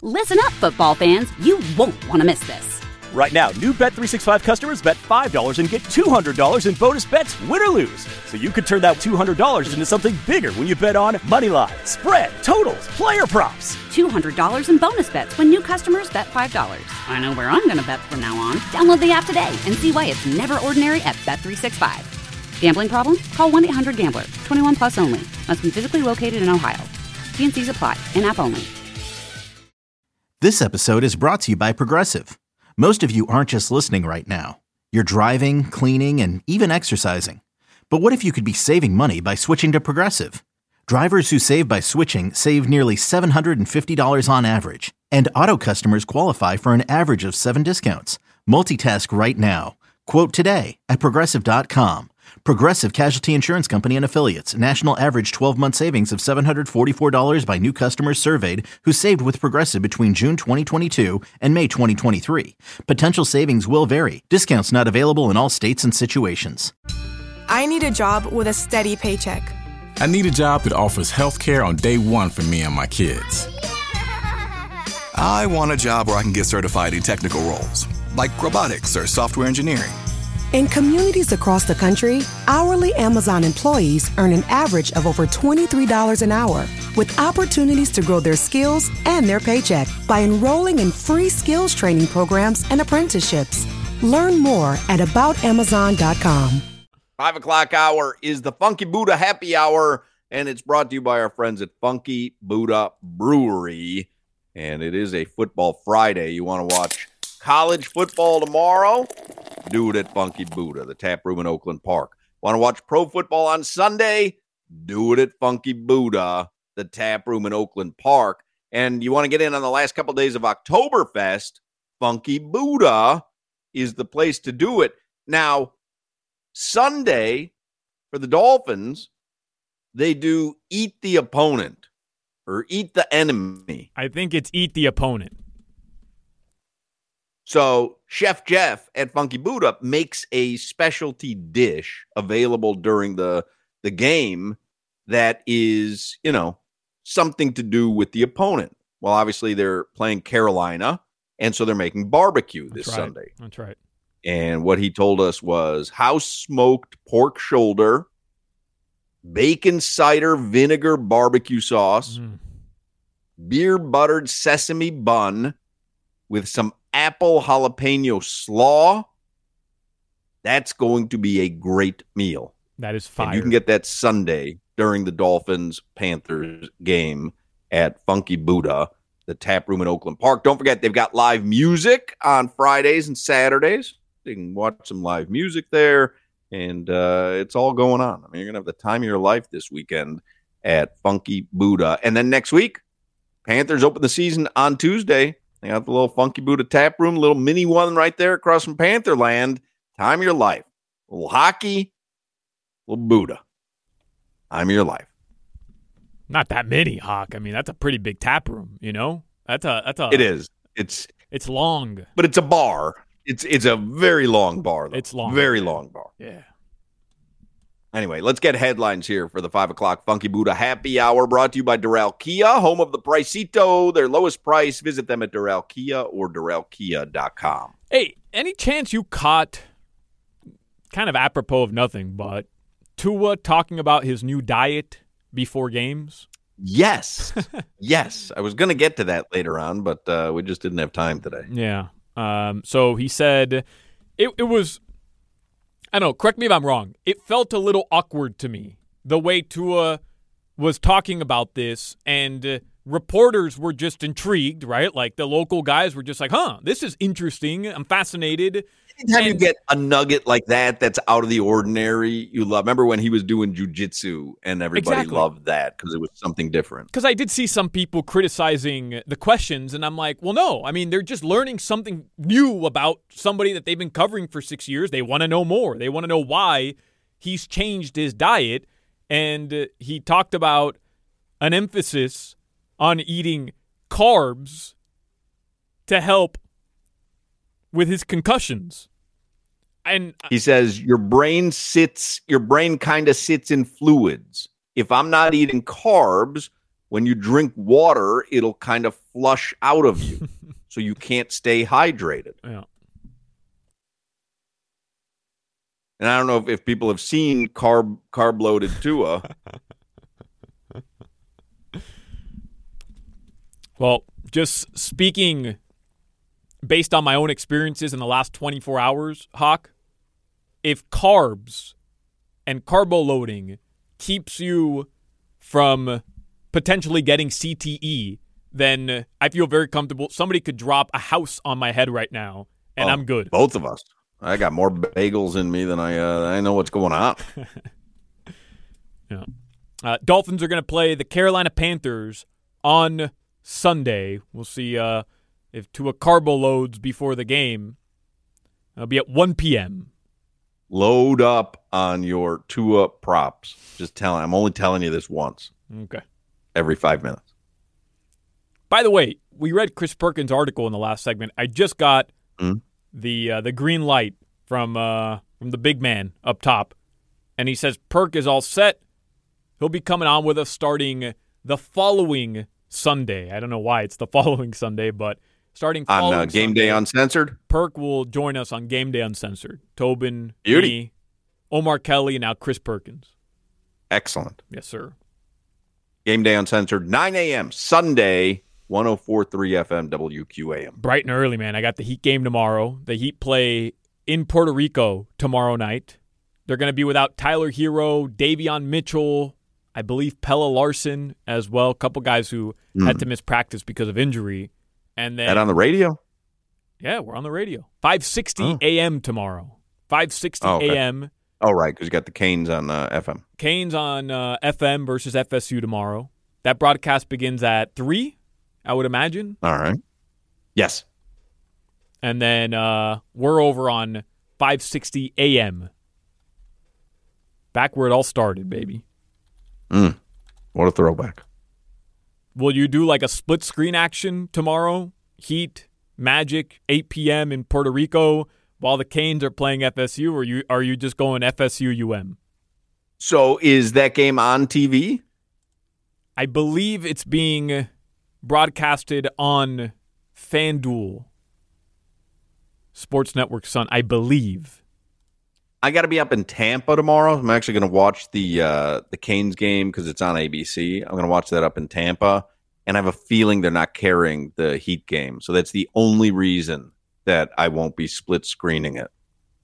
Listen up, football fans. You won't want to miss this. Right now, new Bet365 customers bet $5 and get $200 in bonus bets, win or lose. So you could turn that $200 into something bigger when you bet on money line, spread, totals, player props. $200 in bonus bets when new customers bet $5. I know where I'm going to bet from now on. Download the app today and see why it's never ordinary at Bet365. Gambling problem? Call 1-800-GAMBLER. 21 plus only. Must be physically located in Ohio. T&Cs apply. In-app only. This episode is brought to you by Progressive. Most of you aren't just listening right now. You're driving, cleaning, and even exercising. But what if you could be saving money by switching to Progressive? Drivers who save by switching save nearly $750 on average. And auto customers qualify for an average of 7 discounts. Multitask right now. Quote today at Progressive.com. Progressive Casualty Insurance Company and Affiliates. National average 12-month savings of $744 by new customers surveyed who saved with Progressive between June 2022 and May 2023. Potential savings will vary. Discounts not available in all states and situations. I need a job with a steady paycheck. I need a job that offers health care on day one for me and my kids. I want a job where I can get certified in technical roles, like robotics or software engineering. In communities across the country, hourly Amazon employees earn an average of over $23 an hour, with opportunities to grow their skills and their paycheck by enrolling in free skills training programs and apprenticeships. Learn more at aboutamazon.com. 5 o'clock hour is the Funky Buddha Happy Hour, and it's brought to you by our friends at Funky Buddha Brewery. And it is a football Friday. You want to watch college football tomorrow? Do it at Funky Buddha, the tap room in Oakland Park. Want to watch pro football on Sunday? Do it at Funky Buddha, the tap room in Oakland Park. And you want to get in on the last couple of days of Oktoberfest? Funky Buddha is the place to do it. Now, Sunday, for the Dolphins, they do Eat the Opponent or Eat the Enemy. I think it's Eat the Opponent. So Chef Jeff at Funky Buddha makes a specialty dish available during the game that is, something to do with the opponent. Well, obviously they're playing Carolina, and so they're making barbecue this Sunday. That's right. And what he told us was house-smoked pork shoulder, bacon cider vinegar barbecue sauce, beer-buttered sesame bun with some apple jalapeno slaw. That's going to be a great meal. That is fire. And you can get that Sunday during the Dolphins-Panthers game at Funky Buddha, the tap room in Oakland Park. Don't forget, they've got live music on Fridays and Saturdays. You can watch some live music there, and it's all going on. I mean, you're going to have the time of your life this weekend at Funky Buddha. And then next week, Panthers open the season on Tuesday. They got the little Funky Buddha tap room, little mini one right there across from Pantherland. Time of your life. A little hockey, a little Buddha. Time of your life. Not that many, Hawk. I mean, that's a pretty big tap room, That's a It is. It's long. But it's a bar. It's a very long bar, though. It's long. Very long bar. Yeah. Anyway, let's get headlines here for the 5 o'clock Funky Buddha Happy Hour, brought to you by Doral Kia, home of the Pricito. Their lowest price. Visit them at Doral Kia or DoralKia.com. Hey, any chance you caught, kind of apropos of nothing, but Tua talking about his new diet before games? Yes. Yes. I was going to get to that later on, but we just didn't have time today. Yeah. So he said it was, I don't know, correct me if I'm wrong. It felt a little awkward to me, the way Tua was talking about this, and reporters were just intrigued, right? Like the local guys were just like, this is interesting. I'm fascinated. Anytime you get a nugget like that that's out of the ordinary, you love. Remember when he was doing jiu-jitsu and everybody loved that because it was something different. Because I did see some people criticizing the questions, and I'm like, well, no. I mean, they're just learning something new about somebody that they've been covering for 6 years. They want to know more. They want to know why he's changed his diet. And he talked about an emphasis on eating carbs to help with his concussions. And he says your brain kind of sits in fluids. If I'm not eating carbs, when you drink water, it'll kind of flush out of you, so you can't stay hydrated. Yeah. And I don't know if people have seen carb-loaded Tua. Well, just speaking based on my own experiences in the last 24 hours, Hawk, if carbs and carbo loading keeps you from potentially getting CTE, then I feel very comfortable. Somebody could drop a house on my head right now, and I'm good. Both of us. I got more bagels in me than I know what's going on. Yeah. Dolphins are going to play the Carolina Panthers on Sunday. We'll see if Tua carbo loads before the game. It'll be at 1 p.m. Load up on your Tua props. I'm only telling you this once. Okay. Every 5 minutes. By the way, we read Chris Perkins' article in the last segment. I just got the green light from the big man up top, and he says Perk is all set. He'll be coming on with us starting the following Sunday. I don't know why it's the following Sunday, but starting on Game Day Uncensored, Perk will join us on Game Day Uncensored. Tobin, Beauty. me, Omar Kelly, and now Chris Perkins. Excellent. Yes, sir. Game Day Uncensored, 9 a.m. Sunday, 104.3 FM WQAM. Bright and early, man. I got the Heat game tomorrow. The Heat play in Puerto Rico tomorrow night. They're going to be without Tyler Hero, Davion Mitchell, I believe Pella Larson as well. A couple guys who had to miss practice because of injury. And then that on the radio? Yeah, we're on the radio. 5:60 a.m. tomorrow. 5:60 a.m. Oh, right, because you got the Canes on FM. Canes on FM versus FSU tomorrow. That broadcast begins at 3, I would imagine. All right. Yes. And then we're over on 5:60 a.m. Back where it all started, baby. What a throwback. Will you do like a split screen action tomorrow? Heat, Magic, 8 p.m. in Puerto Rico while the Canes are playing FSU, or are you just going FSU-UM? So is that game on TV? I believe it's being broadcasted on FanDuel Sports Network Sun, I believe. I got to be up in Tampa tomorrow. I'm actually going to watch the Canes game because it's on ABC. I'm going to watch that up in Tampa, and I have a feeling they're not carrying the Heat game. So that's the only reason that I won't be split screening it.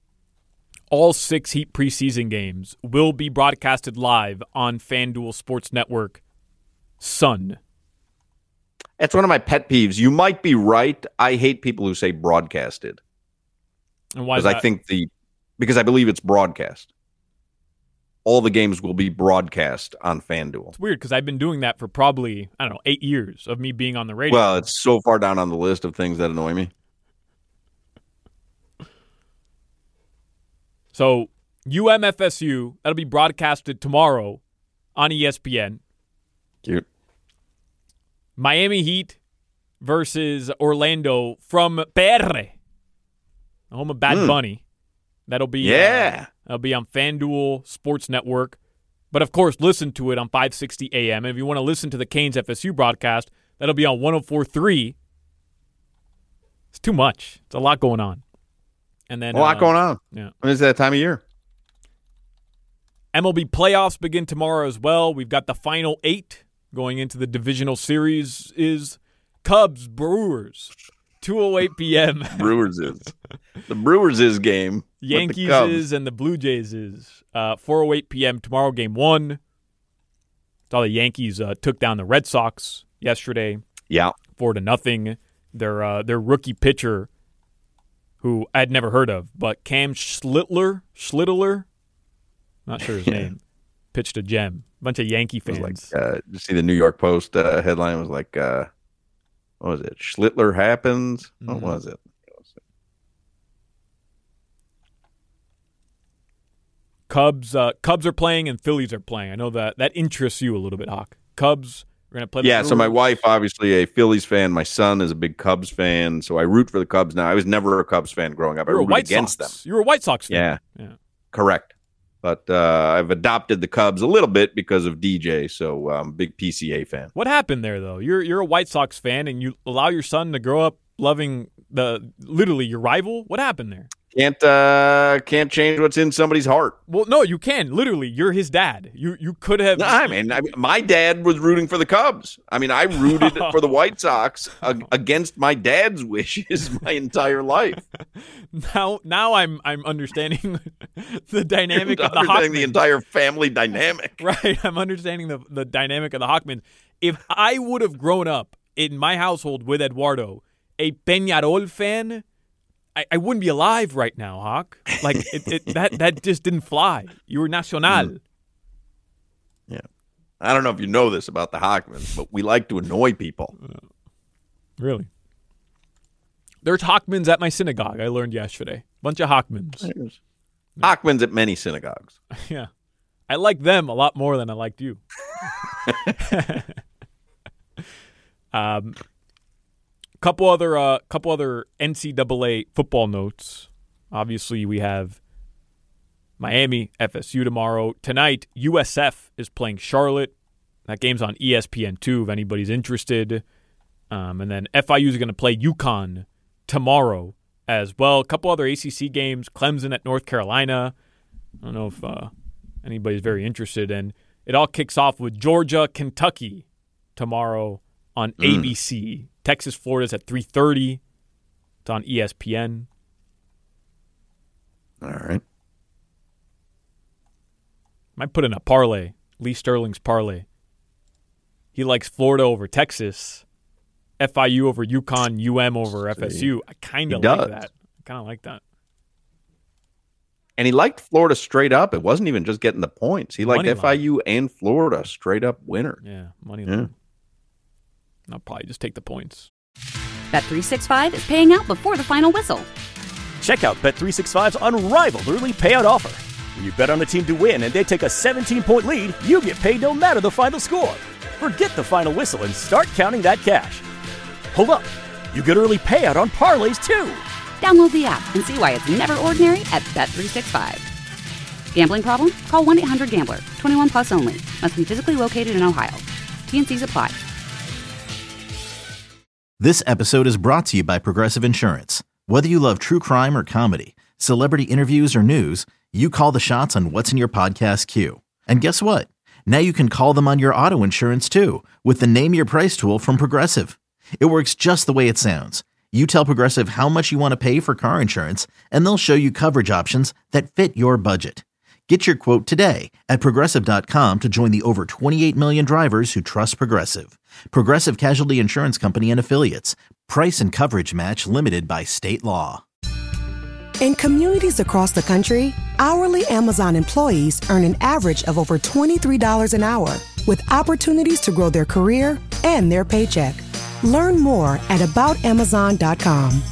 All 6 Heat preseason games will be broadcasted live on FanDuel Sports Network Sun. That's one of my pet peeves. You might be right. I hate people who say broadcasted. And why is that? Because I believe it's broadcast. All the games will be broadcast on FanDuel. It's weird because I've been doing that for probably, 8 years of me being on the radio. Well, it's so far down on the list of things that annoy me. So, UMFSU, that'll be broadcasted tomorrow on ESPN. Cute. Miami Heat versus Orlando from PR, home of Bad Bunny. That'll be that'll be on FanDuel Sports Network. But, of course, listen to it on 5:60 a.m. And if you want to listen to the Canes FSU broadcast, that'll be on 104.3. It's too much. It's a lot going on. And then a lot going on. Yeah. When is that time of year? MLB playoffs begin tomorrow as well. We've got the final 8 going into the divisional series is Cubs, Brewers, 2:08 p.m. Brewers is. The Brewers is game. Yankees is and the Blue Jays is. 4:08 p.m. tomorrow, game 1. Saw the Yankees took down the Red Sox yesterday. Yeah. 4-0. Their rookie pitcher, who I'd never heard of, but Cam Schlittler, not sure his name, pitched a gem. A bunch of Yankee fans. Did you see the New York Post headline? It was like, what was it? Schlittler happens? What was it? Cubs are playing and Phillies are playing. I know that interests you a little bit, Hawk. Cubs are going to play. Yeah, so my wife, obviously a Phillies fan. My son is a big Cubs fan, so I root for the Cubs now. I was never a Cubs fan growing up. I rooted against them. You were a White Sox fan. Yeah. Correct. But I've adopted the Cubs a little bit because of DJ, so I'm a big PCA fan. What happened there, though? You're a White Sox fan, and you allow your son to grow up loving literally your rival? What happened there? Can't change what's in somebody's heart. Well, no, you can. Literally, you're his dad. You could have. No, I mean, my dad was rooting for the Cubs. I mean, I rooted for the White Sox against my dad's wishes my entire life. Now I'm understanding the dynamic of the Hawkmen. The entire family dynamic. Right. I'm understanding the dynamic of the Hawkmen. If I would have grown up in my household with Eduardo, a Peñarol fan, I wouldn't be alive right now, Hawk. Like that just didn't fly. You were Nacional. Yeah. I don't know if you know this about the Hawkmen, but we like to annoy people. Really? There's Hawkmans at my synagogue, I learned yesterday. Bunch of Hawkmans. Hawkmans at many synagogues. Yeah. I like them a lot more than I liked you. Couple other NCAA football notes. Obviously, we have Miami, FSU tomorrow. Tonight, USF is playing Charlotte. That game's on ESPN2 if anybody's interested. And then FIU is going to play UConn tomorrow as well. A couple other ACC games. Clemson at North Carolina. I don't know if anybody's very interested. And it all kicks off with Georgia, Kentucky tomorrow on ABC. Texas, Florida's at 3:30. It's on ESPN. All right. Might put in a parlay. Lee Sterling's parlay. He likes Florida over Texas. FIU over UConn. UM over FSU. I kind of like that. And he liked Florida straight up. It wasn't even just getting the points. He liked FIU and Florida straight up winner. Yeah, money line. I'll probably just take the points. Bet365 is paying out before the final whistle. Check out Bet365's unrivaled early payout offer. When you bet on a team to win and they take a 17-point lead, you get paid no matter the final score. Forget the final whistle and start counting that cash. Hold up. You get early payout on parlays, too. Download the app and see why it's never ordinary at Bet365. Gambling problem? Call 1-800-GAMBLER. 21 plus only. Must be physically located in Ohio. T&Cs apply. This episode is brought to you by Progressive Insurance. Whether you love true crime or comedy, celebrity interviews or news, you call the shots on what's in your podcast queue. And guess what? Now you can call them on your auto insurance too with the Name Your Price tool from Progressive. It works just the way it sounds. You tell Progressive how much you want to pay for car insurance, and they'll show you coverage options that fit your budget. Get your quote today at Progressive.com to join the over 28 million drivers who trust Progressive. Progressive Casualty Insurance Company and Affiliates. Price and coverage match limited by state law. In communities across the country, hourly Amazon employees earn an average of over $23 an hour, with opportunities to grow their career and their paycheck. Learn more at aboutamazon.com.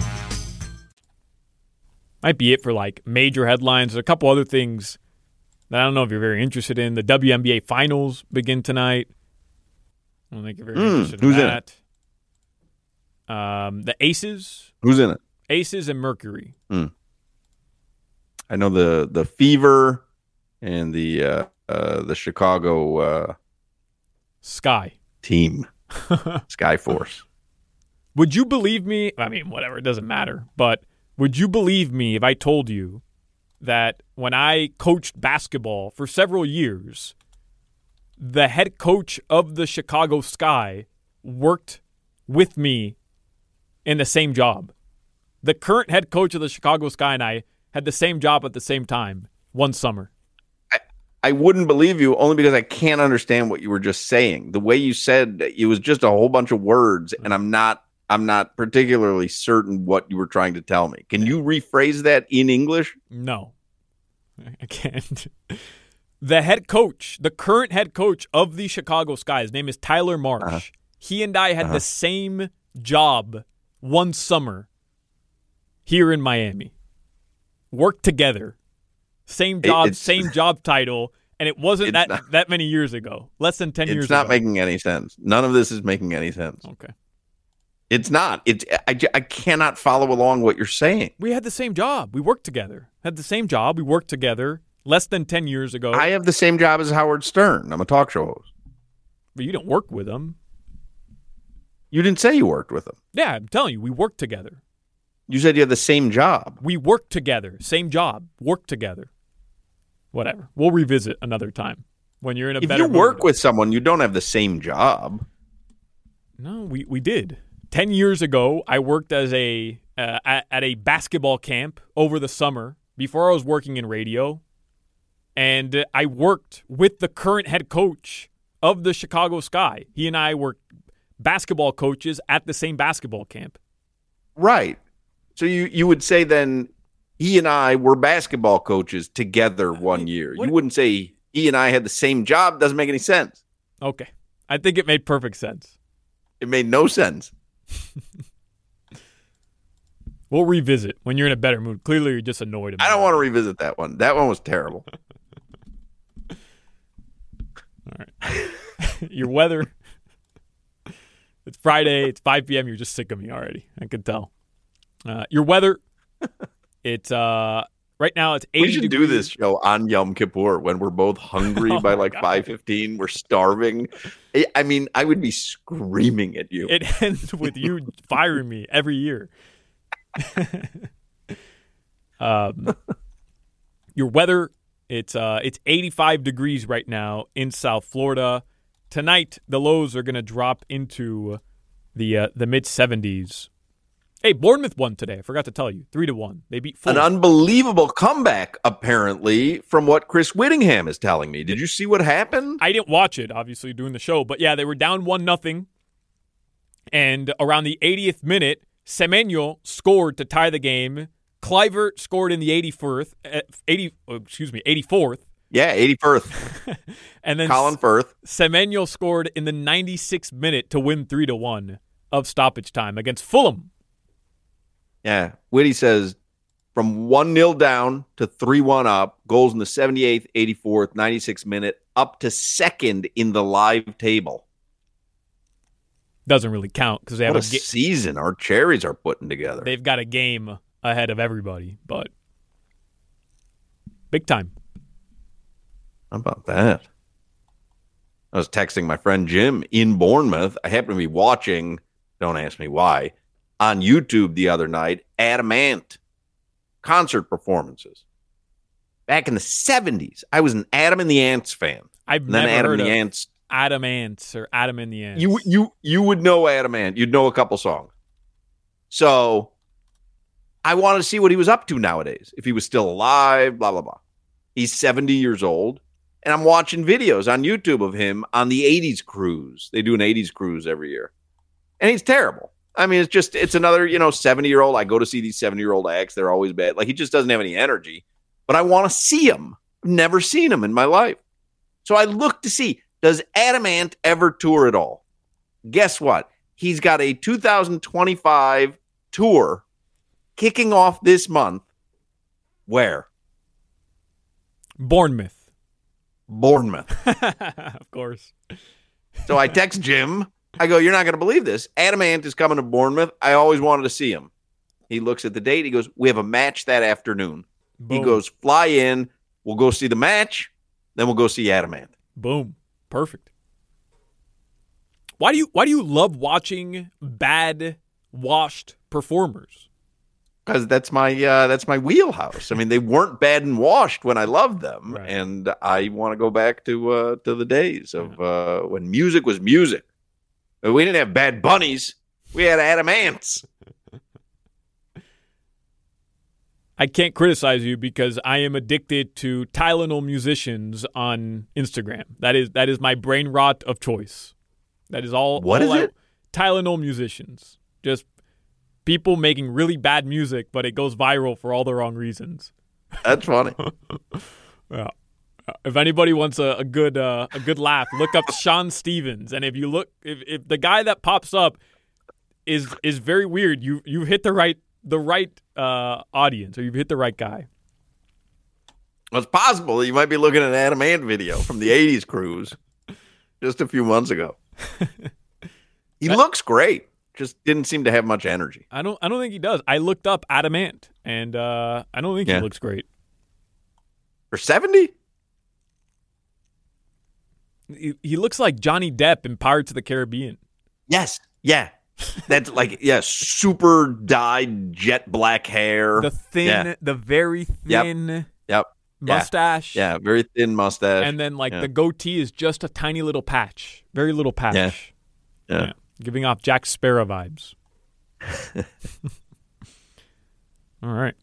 Might be it for like major headlines. There's a couple other things that I don't know if you're very interested in. The WNBA finals begin tonight. I don't think you're very interested in that. The Aces. Who's in it? Aces and Mercury. I know the Fever and the Chicago Sky team. Sky Force. Would you believe me? I mean, whatever. It doesn't matter. But would you believe me if I told you that when I coached basketball for several years, the head coach of the Chicago Sky worked with me in the same job? The current head coach of the Chicago Sky and I had the same job at the same time one summer. I wouldn't believe you only because I can't understand what you were just saying. The way you said it was just a whole bunch of words, and I'm not particularly certain what you were trying to tell me. Can you rephrase that in English? No, I can't. The head coach, the current head coach of the Chicago Sky, his name is Tyler Marsh. He and I had the same job one summer here in Miami. Worked together. Same job, same job title, and it wasn't that many years ago. Less than 10 years ago. It's not making any sense. None of this is making any sense. Okay. It's not. I cannot follow along what you're saying. We had the same job. We worked together. Had the same job. We worked together less than 10 years ago. I have the same job as Howard Stern. I'm a talk show host. But you don't work with him. You didn't say you worked with him. Yeah, I'm telling you, we work together. You said you have the same job. We work together. Same job. Work together. Whatever. We'll revisit another time when you're in a better mood. If you work with someone, you don't have the same job. No, we did. 10 years ago, I worked as at a basketball camp over the summer before I was working in radio. And I worked with the current head coach of the Chicago Sky. He and I were basketball coaches at the same basketball camp. Right. So you would say then he and I were basketball coaches together one year. You wouldn't say he and I had the same job. Doesn't make any sense. Okay. I think it made perfect sense. It made no sense. We'll revisit when you're in a better mood. Clearly, you're just annoyed about it. I don't want to revisit that one. That one was terrible. All right. Your weather. It's Friday. It's 5 p.m. You're just sick of me already. I can tell. Your weather. It's right now. It's 80 We should degrees. do this show on Yom Kippur when we're both hungry by like 5:15. We're starving. I mean, I would be screaming at you. It ends with you firing me every year. Your weather. It's 85 degrees right now in South Florida. Tonight, the lows are going to drop into the mid 70s. Hey, Bournemouth won today. I forgot to tell you, 3-1. They beat Fulham. An unbelievable comeback, apparently, from what Chris Whittingham is telling me. Did you see what happened? I didn't watch it, obviously, doing the show. But, yeah, they were down 1-0. And around the 80th minute, Semenyo scored to tie the game. Kluivert scored in the 84th. Yeah, 81st. And then Colin Firth. Semenyo scored in the 96th minute to win 3-1 of stoppage time against Fulham. Yeah, Whitty says from 1-0 down to 3-1 up, goals in the 78th, 84th, 96th minute, up to second in the live table. Doesn't really count because they have what a season our Cherries are putting together. They've got a game ahead of everybody, but big time. How about that? I was texting my friend Jim in Bournemouth. I happened to be watching, don't ask me why, on YouTube the other night, Adam Ant concert performances. Back in the 70s, I was an Adam and the Ants fan. I've never heard of Ants. Adam Ants or Adam and the Ants. You would know Adam Ant. You'd know a couple songs. So I wanted to see what he was up to nowadays. If he was still alive, blah, blah, blah. He's 70 years old. And I'm watching videos on YouTube of him on the 80s cruise. They do an 80s cruise every year. And he's terrible. I mean, it's another, 70-year-old. I go to see these 70-year-old acts. They're always bad. Like, he just doesn't have any energy. But I want to see him. I've never seen him in my life. So I look to see, does Adam Ant ever tour at all? Guess what? He's got a 2025 tour kicking off this month. Where? Bournemouth. Of course. So I text Jim. I go, you're not going to believe this. Adam Ant is coming to Bournemouth. I always wanted to see him. He looks at the date. He goes, we have a match that afternoon. Boom. He goes, fly in. We'll go see the match. Then we'll go see Adam Ant. Boom. Perfect. Why do you love watching bad washed performers? Because that's my wheelhouse. I mean, they weren't bad and washed when I loved them, right. And I want to go back to the days of when music was music. We didn't have Bad Bunnies. We had Adam Ants. I can't criticize you because I am addicted to Tylenol musicians on Instagram. That is my brain rot of choice. That is all. What is it? Tylenol musicians. Just people making really bad music, but it goes viral for all the wrong reasons. That's funny. Yeah. If anybody wants a good laugh, look up Sean Stevens, and if you look, if the guy that pops up is very weird, you've hit the right audience, or you've hit the right guy. Well, it's possible you might be looking at an Adam Ant video from the 80s cruise just a few months ago. He looks great. Just didn't seem to have much energy. I don't think he does. I looked up Adam Ant, and I don't think he looks great. For 70? He looks like Johnny Depp in Pirates of the Caribbean. Yes. Yeah. That's like, super dyed jet black hair. The very thin mustache. Yeah, very thin mustache. And then the goatee is just a tiny little patch. Very little patch. Yeah. Giving off Jack Sparrow vibes. All right.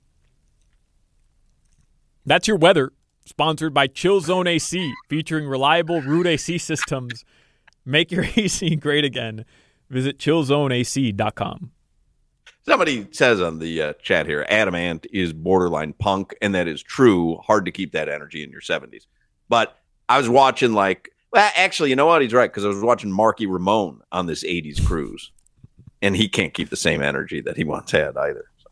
That's your weather. Sponsored by Chill Zone AC, featuring reliable root AC systems. Make your AC great again. Visit chillzoneac.com. Somebody says on the chat here, Adamant is borderline punk, and that is true. Hard to keep that energy in your 70s. But I was watching actually, you know what? He's right, because I was watching Marky Ramone on this 80s cruise, and he can't keep the same energy that he once had either. So.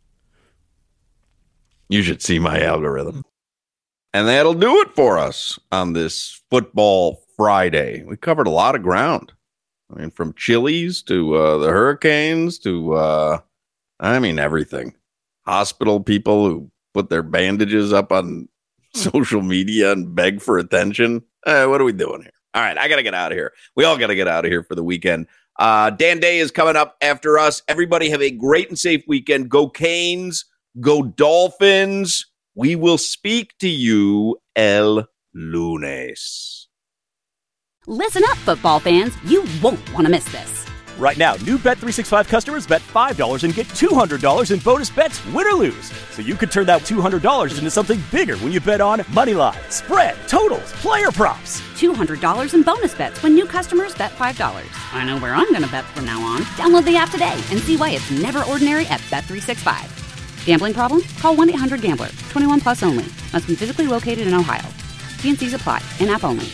You should see my algorithm. And that'll do it for us on this Football Friday. We covered a lot of ground. I mean, from Chili's to the Hurricanes to, everything. Hospital people who put their bandages up on social media and beg for attention. What are we doing here? All right, I got to get out of here. We all got to get out of here for the weekend. Dan Day is coming up after us. Everybody have a great and safe weekend. Go Canes. Go Dolphins. We will speak to you el lunes. Listen up, football fans. You won't want to miss this. Right now, new Bet365 customers bet $5 and get $200 in bonus bets, win or lose. So you could turn that $200 into something bigger when you bet on Moneyline, spread, totals, player props. $200 in bonus bets when new customers bet $5. I know where I'm going to bet from now on. Download the app today and see why it's never ordinary at Bet365. Gambling problem? Call 1-800-GAMBLER. 21 plus only. Must be physically located in Ohio. T&Cs apply. In-app only.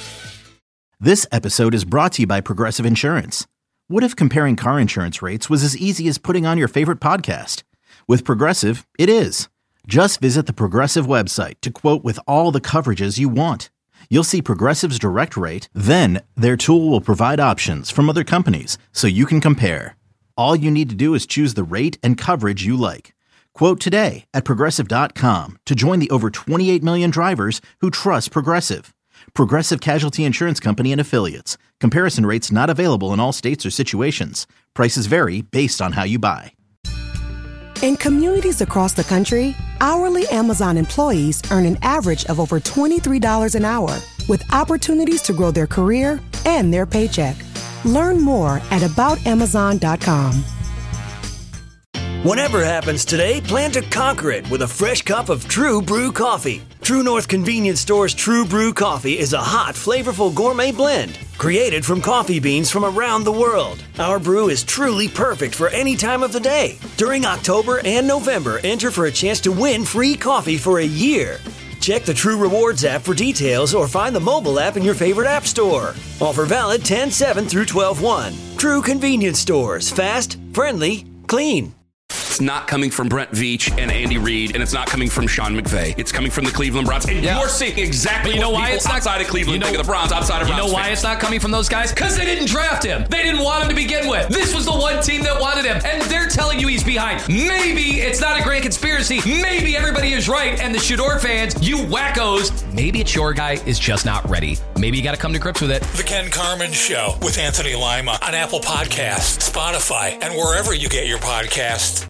This episode is brought to you by Progressive Insurance. What if comparing car insurance rates was as easy as putting on your favorite podcast? With Progressive, it is. Just visit the Progressive website to quote with all the coverages you want. You'll see Progressive's direct rate, then their tool will provide options from other companies so you can compare. All you need to do is choose the rate and coverage you like. Quote today at Progressive.com to join the over 28 million drivers who trust Progressive. Progressive Casualty Insurance Company and Affiliates. Comparison rates not available in all states or situations. Prices vary based on how you buy. In communities across the country, hourly Amazon employees earn an average of over $23 an hour, with opportunities to grow their career and their paycheck. Learn more at aboutamazon.com. Whatever happens today, plan to conquer it with a fresh cup of True Brew coffee. True North Convenience Store's True Brew coffee is a hot, flavorful gourmet blend created from coffee beans from around the world. Our brew is truly perfect for any time of the day. During October and November, enter for a chance to win free coffee for a year. Check the True Rewards app for details or find the mobile app in your favorite app store. Offer valid 10/7 through 12/1. True Convenience Stores. Fast, friendly, clean. It's not coming from Brent Veach and Andy Reid, and it's not coming from Sean McVay. It's coming from the Cleveland Browns. And you're seeing exactly what people outside of Cleveland think of the Browns, outside of Browns. You know why it's not coming from those guys? Because they didn't draft him. They didn't want him to begin with. This was the one team that wanted him, and they're telling you he's behind. Maybe it's not a grand conspiracy. Maybe everybody is right, and the Shador fans, you wackos, maybe it's your guy is just not ready. Maybe you got to come to grips with it. The Ken Carman Show with Anthony Lima on Apple Podcasts, Spotify, and wherever you get your podcasts.